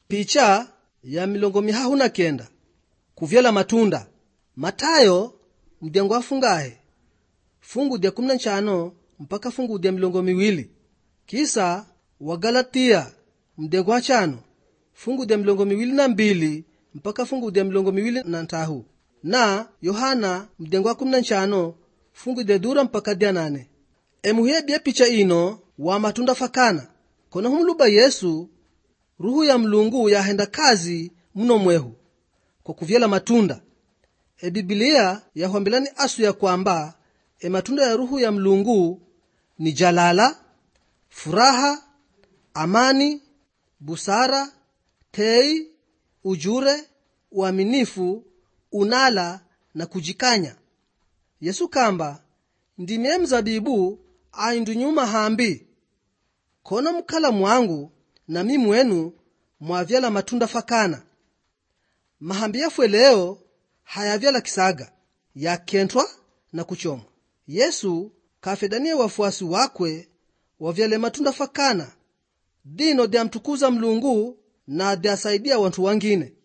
Picha ya 59 kuvyala matunda. Matayo mdengo afungahe fungu dia 15 mpaka fungu dia 20. Kisa Wagalatia mdengo wa 5 fungu dia 22 mpaka fungu dia 23, na Yohana mdengo wa 15 fungu dia dura mpaka dia 8. Emuhebia picha ino wa matunda fakana kono humluba Yesu ruhu ya Mlungu yahenda kazi mno mwehu kwa kuvyela matunda. Biblia yahwambilani asu ya kwamba matunda ya ruhu ya Mlungu ni jalala, furaha, amani, busara, tei, ujure, uaminifu, unala na kujikanya. Yesu kamba ndimie mzabibu aindu nyuma hambi kono mkala mwangu na mimi wenu mwavyala matunda fakana. Mahambi yafwe leo hayavyala kisaga ya kentwa na kuchomwa. Yesu kafedania wafuasi wakwe wavyale matunda fakana dino dia mtukuza Mlungu na dia saidia watu wangine.